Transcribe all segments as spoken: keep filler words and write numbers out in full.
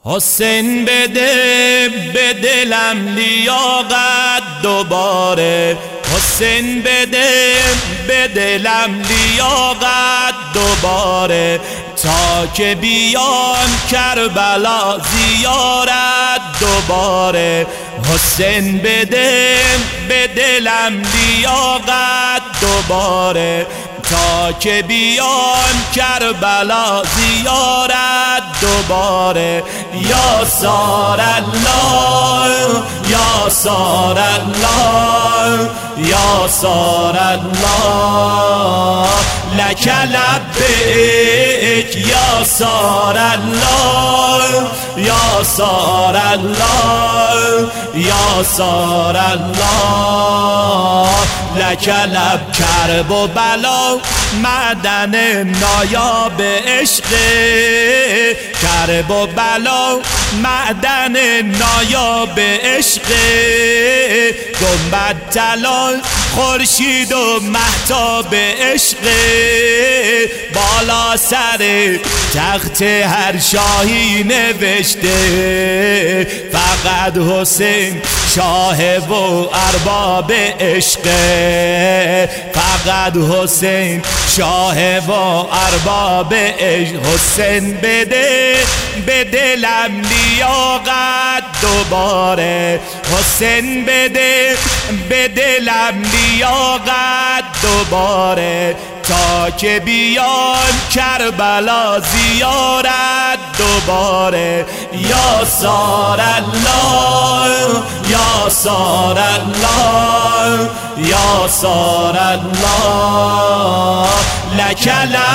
حسین بده به دلم لیاقت دوباره، حسین بده به دلم لیاقت دوباره، تا که بیام کربلا زیارت دوباره. حسین بده به دلم لیاقت دوباره، تا که بیام کربلا زیارت دوباره. یا سار الله یا سار الله یا سار الله لک لبیک یا سار الله یا سار الله یا سار الله لک لب. کرب و بلا معدن نایاب عشق، کرب و بلا معدن نایاب عشق، گنبد طلا خورشید و مهتاب عشق، بالا سر تخت هر شاهی نوشته فقط حسین شاه و ارباب عشق، فقط حسین شاه و ارباب عشق. حسین بده به دلم لیاقت دوباره، حسین بده به دلم لیاقت دوباره، تا که بیان کربلا زیارت دوباره. یا سار الله یا سار الله یا سار الله لک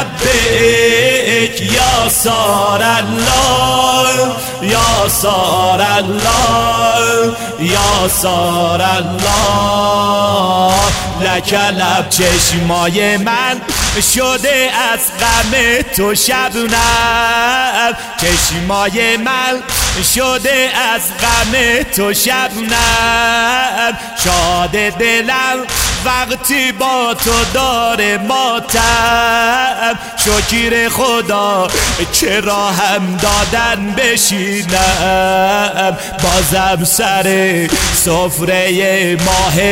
لبیک یا سار الله یا سار الله یا سار الله لک لب. چشمای من شده از غم تو شبنم، چشمای من شده از غم تو شبنم، شاد دلم وقتی با تو داره ماتم، شکر خدا که راهم دادن بشینم، بازم سر سفره ماه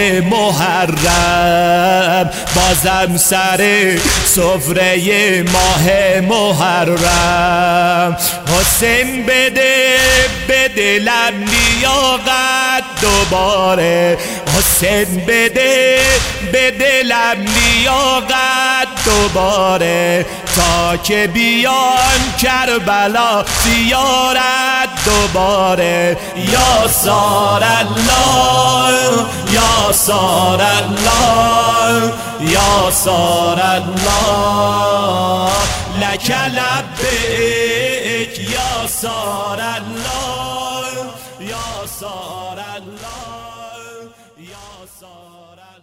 محرم، بازم سر سفره ماه محرم. حسین بده به دلم لیاقت دوباره، حسین بده به دلم لیاقت دوباره، تا که بیان کربلا زیارت دوباره. یا سار الله یا سار الله یا سار الله لک لبیک یا سار الله یا سار الله یا سار الله.